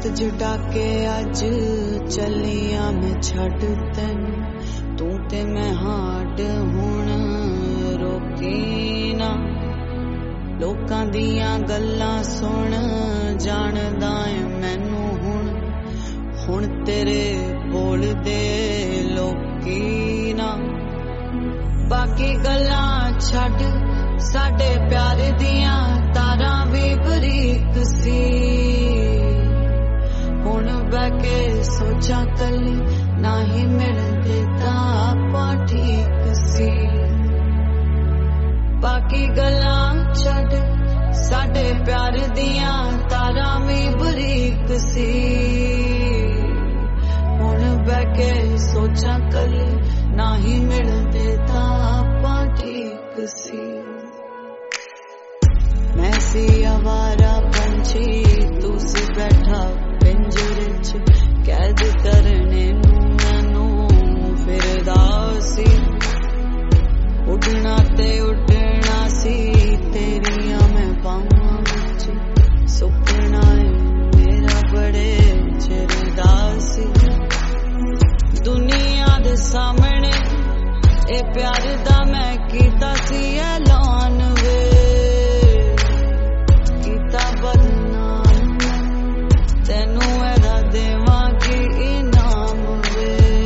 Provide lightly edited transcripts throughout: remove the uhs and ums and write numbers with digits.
रात जटा के अज चलिया मैं छड़ तेन तू ते मैं हाड हुण रोकी ना लोकां दियां गल्लां सुन जानदा ऐ मैनू हुण तेरे बोल दे लोकी ना बाकी गल्लां छड़ साडे प्यार दियां तारां भी बरीक सी हुण बह के सोचा कली नाही मिलदे तां आपां ठीक सी बाकी गल्लां छड़ साडे प्यार दियां तारां भी बरीक सी हुण बह के सोचा कली नाही मिलदे तां आपां ठीक सी मैं सी आवारा पंछी तू सी बैठा पिंजरे च कैद करने नू मैनू फिरदा सी उड़ना ते उड़ना सी तेरियां मैं बाहां विच सुपना है मेरा बड़े चिर दा सी दुनिया दे सामने ए प्यार दा मैं कीता सी ऐलान वे बदनाम तेनू एदा देवांगी इनाम वे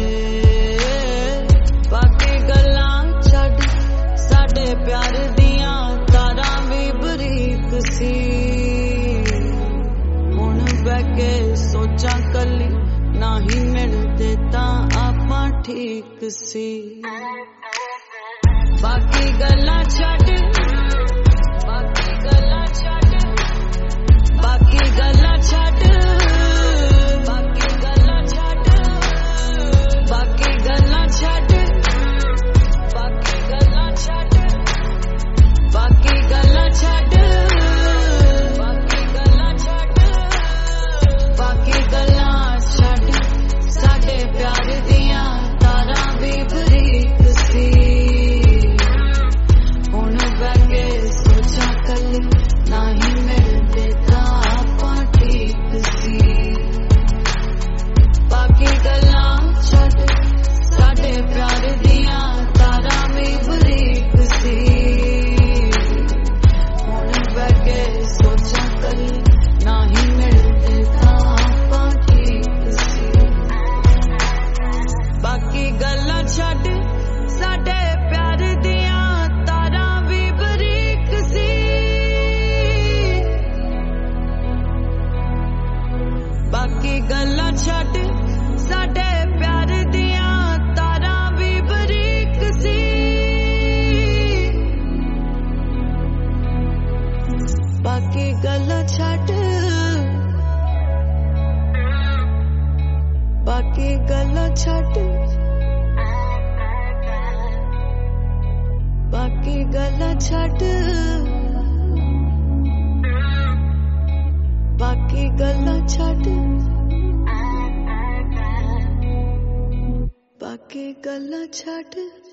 बाकी गल्लां छड़ साडे प्यार दियां तारां भी बरीक सी हुण बह के सोचा कली नाही मिलदे तां आपां ठीक सी बाकी गल्लां छड़ बाकी गल्लां छड़ बाकी गल्लां छड़ बाकी गल्लां छड़ बाकी गल्लां छड़ बाकी गल्लां छड़ बाकी गल्लां छड़ बाकी गल्लां छड़ साडे प्यार दियां तारां भी बरीक सी हुण बह के सोचा कली नाही मिलदे बाकी गल्लां छड़ साडे प्यार दियां तारां भी बरीक सी हुण बह के सोचा कली नाही मिलदे तां आपां ठीक सी बाकी गल्लां छड़ साडे प्यार दियां तारां भी बरीक सी बाकी गल्लां छड़ साडे प्यार दियां तारां भी बरीक सी बाकी गल्लां छड़ बाकी गल्लां छड़ बाकी गल्लां छड़ बाकी गल्लां छड़ बाकी गल्लां छड़